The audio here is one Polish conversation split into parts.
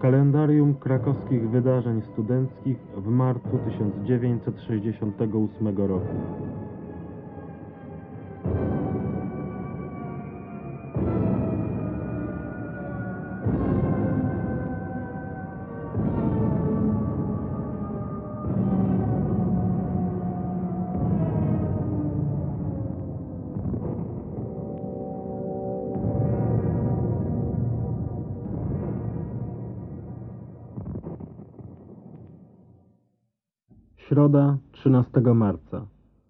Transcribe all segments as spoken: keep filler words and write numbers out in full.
Kalendarium krakowskich wydarzeń studenckich w marcu tysiąc dziewięćset sześćdziesiątego ósmego roku. Środa, trzynastego marca.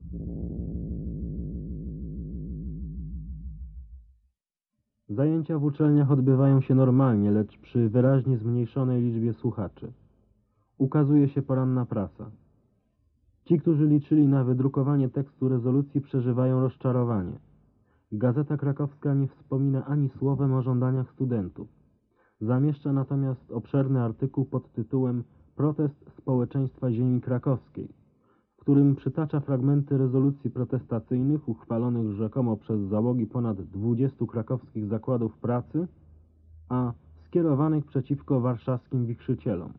Zajęcia w uczelniach odbywają się normalnie, lecz przy wyraźnie zmniejszonej liczbie słuchaczy. Ukazuje się poranna prasa. Ci, którzy liczyli na wydrukowanie tekstu rezolucji, przeżywają rozczarowanie. Gazeta Krakowska nie wspomina ani słowem o żądaniach studentów. Zamieszcza natomiast obszerny artykuł pod tytułem Protest społeczeństwa ziemi krakowskiej, w którym przytacza fragmenty rezolucji protestacyjnych uchwalonych rzekomo przez załogi ponad dwudziestu krakowskich zakładów pracy, a skierowanych przeciwko warszawskim wichrzycielom.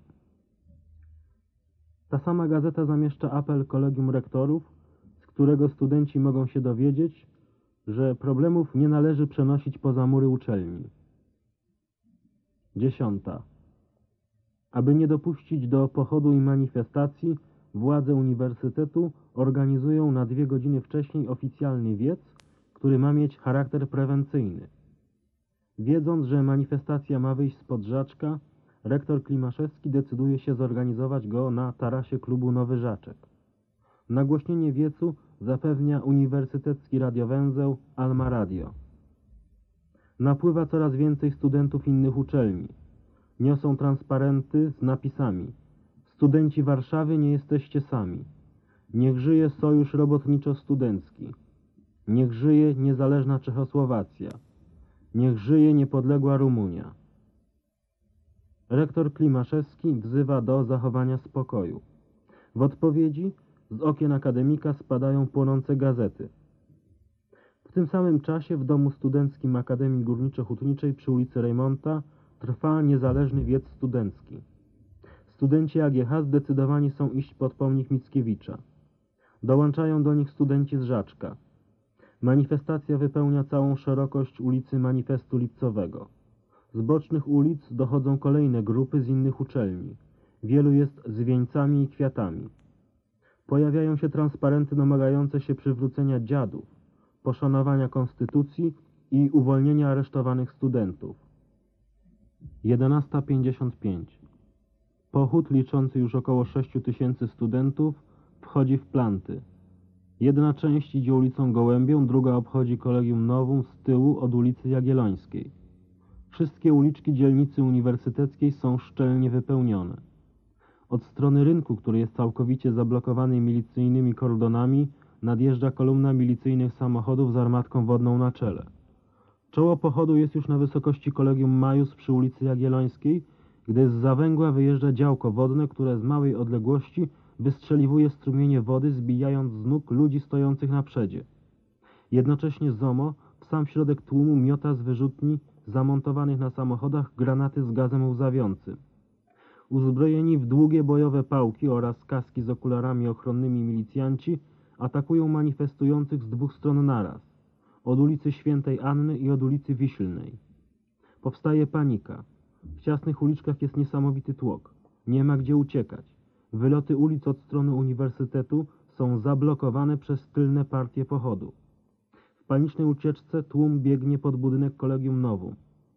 Ta sama gazeta zamieszcza apel Kolegium Rektorów, z którego studenci mogą się dowiedzieć, że problemów nie należy przenosić poza mury uczelni. Dziesiąta. Aby nie dopuścić do pochodu i manifestacji, władze uniwersytetu organizują na dwie godziny wcześniej oficjalny wiec, który ma mieć charakter prewencyjny. Wiedząc, że manifestacja ma wyjść spod Żaczka, rektor Klimaszewski decyduje się zorganizować go na tarasie klubu Nowy Żaczek. Nagłośnienie wiecu zapewnia uniwersytecki radiowęzeł Alma Radio. Napływa coraz więcej studentów innych uczelni. Niosą transparenty z napisami: Studenci Warszawy, nie jesteście sami. Niech żyje Sojusz Robotniczo-Studencki. Niech żyje niezależna Czechosłowacja. Niech żyje niepodległa Rumunia. Rektor Klimaszewski wzywa do zachowania spokoju. W odpowiedzi z okien akademika spadają płonące gazety. W tym samym czasie w domu studenckim Akademii Górniczo-Hutniczej przy ulicy Rejmonta trwa niezależny wiec studencki. Studenci A G H zdecydowani są iść pod pomnik Mickiewicza. Dołączają do nich studenci z Żaczka. Manifestacja wypełnia całą szerokość ulicy Manifestu Lipcowego. Z bocznych ulic dochodzą kolejne grupy z innych uczelni. Wielu jest z wieńcami i kwiatami. Pojawiają się transparenty domagające się przywrócenia dziadów, poszanowania konstytucji i uwolnienia aresztowanych studentów. jedenasta pięćdziesiąt pięć. Pochód liczący już około sześciu tysięcy studentów wchodzi w Planty. Jedna część idzie ulicą Gołębią, druga obchodzi Kolegium Novum z tyłu od ulicy Jagiellońskiej. Wszystkie uliczki dzielnicy uniwersyteckiej są szczelnie wypełnione. Od strony rynku, który jest całkowicie zablokowany milicyjnymi kordonami, nadjeżdża kolumna milicyjnych samochodów z armatką wodną na czele. Czoło pochodu jest już na wysokości Kolegium Majus przy ulicy Jagiellońskiej, gdy z Zawęgła wyjeżdża działko wodne, które z małej odległości wystrzeliwuje strumienie wody, zbijając z nóg ludzi stojących na przedzie. Jednocześnie ZOMO w sam środek tłumu miota z wyrzutni zamontowanych na samochodach granaty z gazem łzawiącym. Uzbrojeni w długie bojowe pałki oraz kaski z okularami ochronnymi milicjanci atakują manifestujących z dwóch stron naraz, od ulicy Świętej Anny i od ulicy Wiślnej. Powstaje panika. W ciasnych uliczkach jest niesamowity tłok. Nie ma gdzie uciekać. Wyloty ulic od strony uniwersytetu są zablokowane przez tylne partie pochodu. W panicznej ucieczce tłum biegnie pod budynek Kolegium Novum.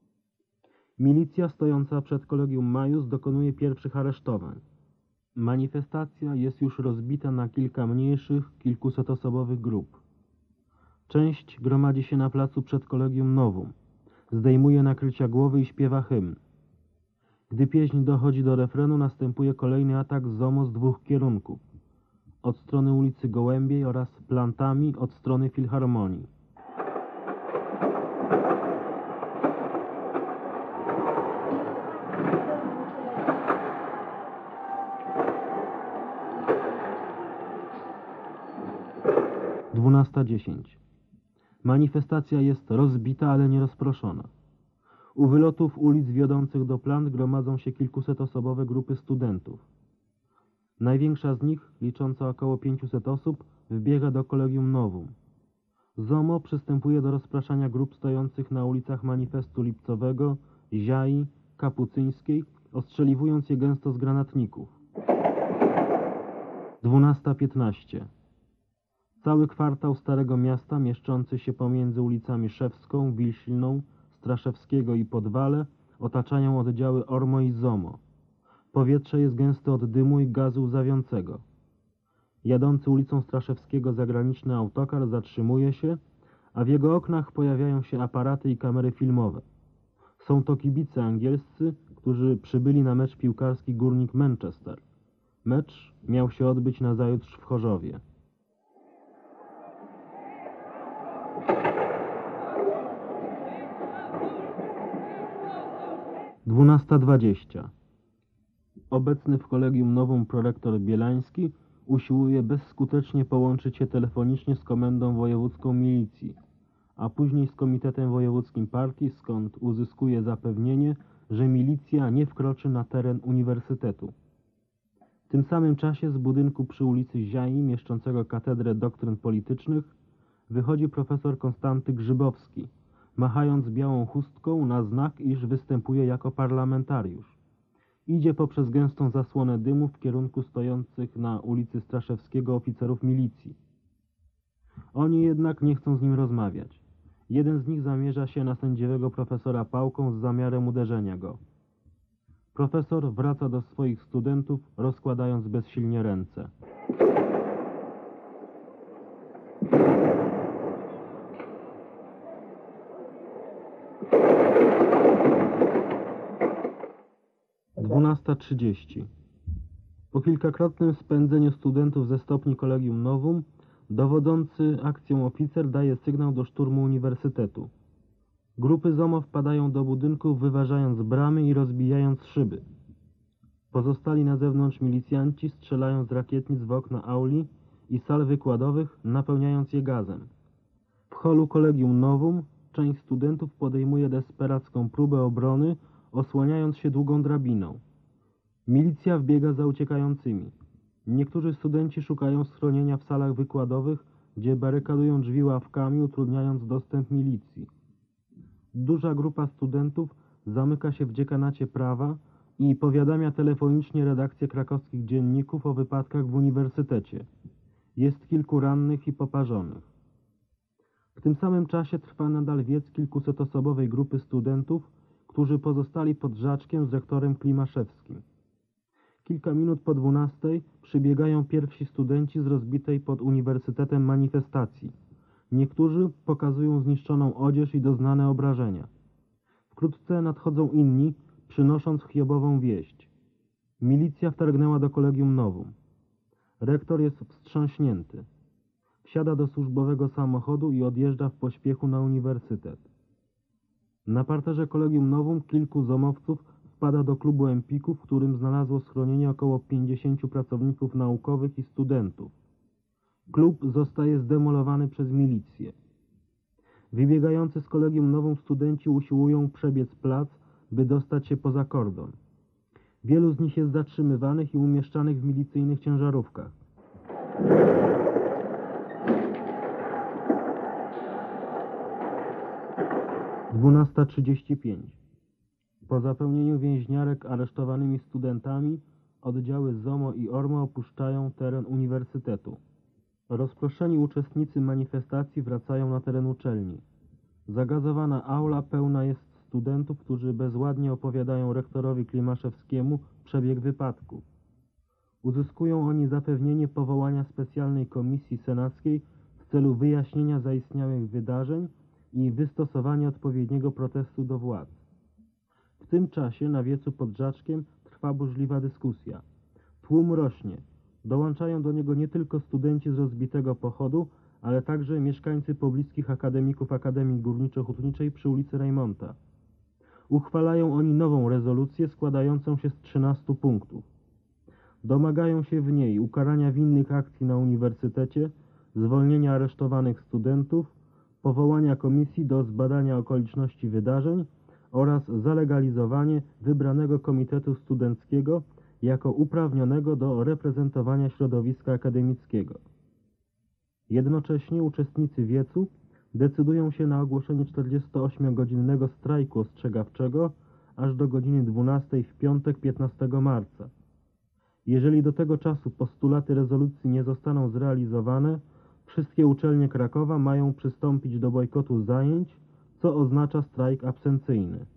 Milicja stojąca przed Kolegium Majus dokonuje pierwszych aresztowań. Manifestacja jest już rozbita na kilka mniejszych, kilkusetosobowych grup. Część gromadzi się na placu przed Kolegium Novum, zdejmuje nakrycia głowy i śpiewa hymn. Gdy pieśń dochodzi do refrenu, następuje kolejny atak ZOMO z dwóch kierunków. Od strony ulicy Gołębiej oraz Plantami od strony Filharmonii. dwunasta dziesięć. Manifestacja jest rozbita, ale nie rozproszona. U wylotów ulic wiodących do plant gromadzą się kilkusetosobowe grupy studentów. Największa z nich, licząca około pięciuset osób, wbiega do Collegium Novum. ZOMO przystępuje do rozpraszania grup stojących na ulicach Manifestu Lipcowego, Ziai, Kapucyńskiej, ostrzeliwując je gęsto z granatników. dwunasta piętnaście. Cały kwartał Starego Miasta, mieszczący się pomiędzy ulicami Szewską, Wilślną, Straszewskiego i Podwale, otaczają oddziały ORMO i ZOMO. Powietrze jest gęste od dymu i gazu łzawiącego. Jadący ulicą Straszewskiego zagraniczny autokar zatrzymuje się, a w jego oknach pojawiają się aparaty i kamery filmowe. Są to kibice angielscy, którzy przybyli na mecz piłkarski Górnik Manchester. Mecz miał się odbyć nazajutrz w Chorzowie. dwunasta dwadzieścia. Obecny w Collegium Novum prorektor Bielański usiłuje bezskutecznie połączyć się telefonicznie z Komendą Wojewódzką Milicji, a później z Komitetem Wojewódzkim Partii, skąd uzyskuje zapewnienie, że milicja nie wkroczy na teren uniwersytetu. W tym samym czasie z budynku przy ulicy Ziai, mieszczącego Katedrę Doktryn Politycznych, wychodzi profesor Konstanty Grzybowski, machając białą chustką na znak, iż występuje jako parlamentariusz. Idzie poprzez gęstą zasłonę dymu w kierunku stojących na ulicy Straszewskiego oficerów milicji. Oni jednak nie chcą z nim rozmawiać. Jeden z nich zamierza się na sędziwego profesora pałką z zamiarem uderzenia go. Profesor wraca do swoich studentów, rozkładając bezsilnie ręce. dwunasta trzydzieści. Po kilkakrotnym spędzeniu studentów ze stopni Collegium Novum, dowodzący akcją oficer daje sygnał do szturmu uniwersytetu. Grupy ZOMO wpadają do budynku, wyważając bramy i rozbijając szyby. Pozostali na zewnątrz milicjanci strzelają z rakietnic w okna auli i sal wykładowych, napełniając je gazem. W holu Collegium Novum część studentów podejmuje desperacką próbę obrony, osłaniając się długą drabiną. Milicja wbiega za uciekającymi. Niektórzy studenci szukają schronienia w salach wykładowych, gdzie barykadują drzwi ławkami, utrudniając dostęp milicji. Duża grupa studentów zamyka się w dziekanacie prawa i powiadamia telefonicznie redakcję krakowskich dzienników o wypadkach w uniwersytecie. Jest kilku rannych i poparzonych. W tym samym czasie trwa nadal wiec kilkusetosobowej grupy studentów, którzy pozostali pod Żaczkiem z rektorem Klimaszewskim. Kilka minut po dwunastej przybiegają pierwsi studenci z rozbitej pod uniwersytetem manifestacji. Niektórzy pokazują zniszczoną odzież i doznane obrażenia. Wkrótce nadchodzą inni, przynosząc chiobową wieść. Milicja wtargnęła do Collegium Novum. Rektor jest wstrząśnięty. Wsiada do służbowego samochodu i odjeżdża w pośpiechu na uniwersytet. Na parterze Collegium Novum kilku zomowców wpada do klubu Empiku, w którym znalazło schronienie około pięćdziesięciu pracowników naukowych i studentów. Klub zostaje zdemolowany przez milicję. Wybiegający z Collegium Novum studenci usiłują przebiec plac, by dostać się poza kordon. Wielu z nich jest zatrzymywanych i umieszczanych w milicyjnych ciężarówkach. dwunasta trzydzieści pięć. Po zapełnieniu więźniarek aresztowanymi studentami, oddziały ZOMO i ORMO opuszczają teren uniwersytetu. Rozproszeni uczestnicy manifestacji wracają na teren uczelni. Zagazowana aula pełna jest studentów, którzy bezładnie opowiadają rektorowi Klimaszewskiemu przebieg wypadku. Uzyskują oni zapewnienie powołania specjalnej komisji senackiej w celu wyjaśnienia zaistniałych wydarzeń i wystosowania odpowiedniego protestu do władz. W tym czasie na wiecu pod Żaczkiem trwa burzliwa dyskusja. Tłum rośnie. Dołączają do niego nie tylko studenci z rozbitego pochodu, ale także mieszkańcy pobliskich akademików Akademii Górniczo-Hutniczej przy ulicy Rejmonta. Uchwalają oni nową rezolucję składającą się z trzynastu punktów. Domagają się w niej ukarania winnych akcji na uniwersytecie, zwolnienia aresztowanych studentów, powołania komisji do zbadania okoliczności wydarzeń oraz zalegalizowanie wybranego komitetu studenckiego jako uprawnionego do reprezentowania środowiska akademickiego. Jednocześnie uczestnicy wiecu decydują się na ogłoszenie czterdziestoośmiogodzinnego strajku ostrzegawczego aż do godziny dwunastej w piątek piętnastego marca. Jeżeli do tego czasu postulaty rezolucji nie zostaną zrealizowane, wszystkie uczelnie Krakowa mają przystąpić do bojkotu zajęć, co oznacza strajk absencyjny.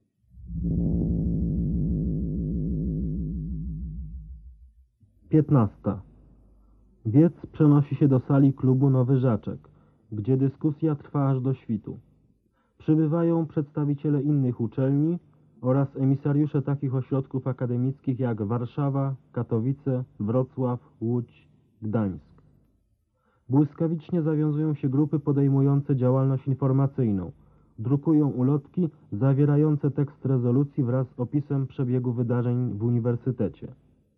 piętnasta. Wiec przenosi się do sali klubu Nowy Żaczek, gdzie dyskusja trwa aż do świtu. Przybywają przedstawiciele innych uczelni oraz emisariusze takich ośrodków akademickich jak Warszawa, Katowice, Wrocław, Łódź, Gdańsk. Błyskawicznie zawiązują się grupy podejmujące działalność informacyjną. Drukują ulotki zawierające tekst rezolucji wraz z opisem przebiegu wydarzeń w uniwersytecie.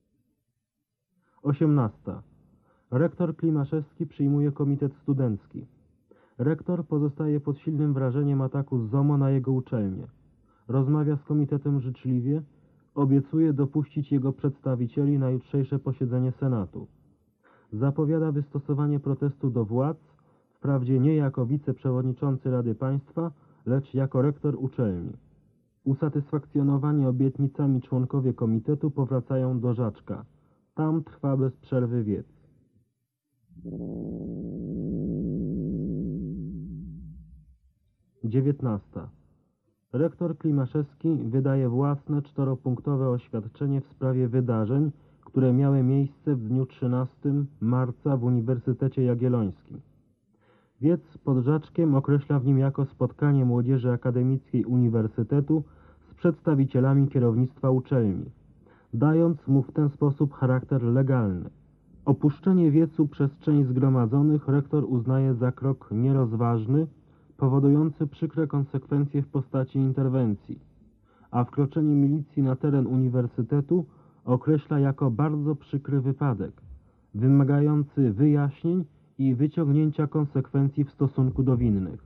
osiemnasta. Rektor Klimaszewski przyjmuje komitet studencki. Rektor pozostaje pod silnym wrażeniem ataku Z O M O na jego uczelnię. Rozmawia z komitetem życzliwie, obiecuje dopuścić jego przedstawicieli na jutrzejsze posiedzenie Senatu. Zapowiada wystosowanie protestu do władz, wprawdzie nie jako wiceprzewodniczący Rady Państwa, lecz jako rektor uczelni. Usatysfakcjonowani obietnicami członkowie komitetu powracają do Żaczka. Tam trwa bez przerwy wiec. dziewiętnasta. Rektor Klimaszewski wydaje własne czteropunktowe oświadczenie w sprawie wydarzeń, które miały miejsce w dniu trzynastego marca w Uniwersytecie Jagiellońskim. Wiec pod Żaczkiem określa w nim jako spotkanie młodzieży akademickiej uniwersytetu z przedstawicielami kierownictwa uczelni, dając mu w ten sposób charakter legalny. Opuszczenie wiecu przez część zgromadzonych rektor uznaje za krok nierozważny, powodujący przykre konsekwencje w postaci interwencji, a wkroczenie milicji na teren uniwersytetu określa jako bardzo przykry wypadek, wymagający wyjaśnień i wyciągnięcia konsekwencji w stosunku do winnych.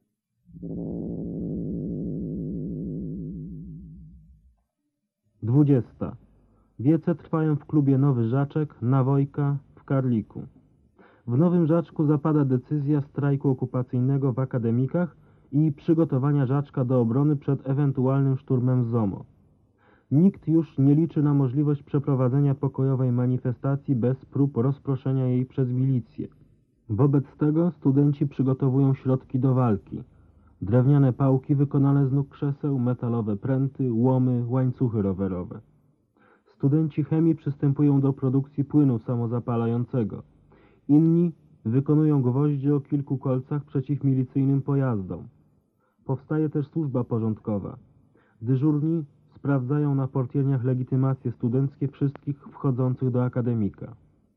dwudziesta. Wiece trwają w klubie Nowy Żaczek, na Wojka, w Karliku. W Nowym Żaczku zapada decyzja strajku okupacyjnego w akademikach i przygotowania Żaczka do obrony przed ewentualnym szturmem Z O M O. Nikt już nie liczy na możliwość przeprowadzenia pokojowej manifestacji bez prób rozproszenia jej przez milicję. Wobec tego studenci przygotowują środki do walki. Drewniane pałki wykonane z nóg krzeseł, metalowe pręty, łomy, łańcuchy rowerowe. Studenci chemii przystępują do produkcji płynu samozapalającego. Inni wykonują gwoździe o kilku kolcach przeciwmilicyjnym pojazdom. Powstaje też służba porządkowa. Dyżurni sprawdzają na portierniach legitymacje studenckie wszystkich wchodzących do akademika.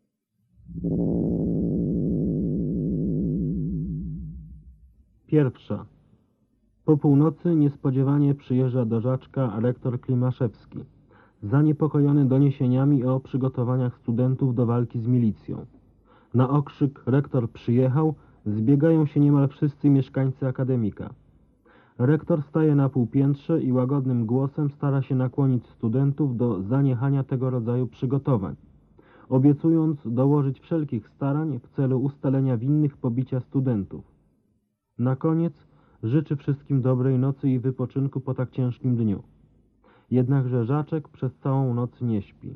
Pierwsza. Po północy niespodziewanie przyjeżdża do Żaczka rektor Klimaszewski, zaniepokojony doniesieniami o przygotowaniach studentów do walki z milicją. Na okrzyk "rektor przyjechał" zbiegają się niemal wszyscy mieszkańcy akademika. Rektor staje na półpiętrze i łagodnym głosem stara się nakłonić studentów do zaniechania tego rodzaju przygotowań, obiecując dołożyć wszelkich starań w celu ustalenia winnych pobicia studentów. Na koniec życzy wszystkim dobrej nocy i wypoczynku po tak ciężkim dniu. Jednakże Żaczek przez całą noc nie śpi.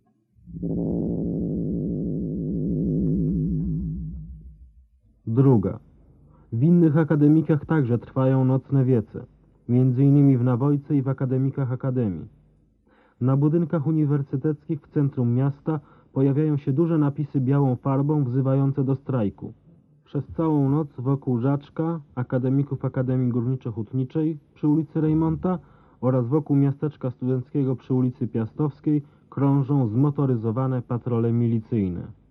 Druga. W innych akademikach także trwają nocne wiece, między innymi w Nawojce i w akademikach akademii. Na budynkach uniwersyteckich w centrum miasta pojawiają się duże napisy białą farbą wzywające do strajku. Przez całą noc wokół Żaczka, akademików Akademii Górniczo-Hutniczej przy ulicy Rejmonta oraz wokół miasteczka studenckiego przy ulicy Piastowskiej krążą zmotoryzowane patrole milicyjne.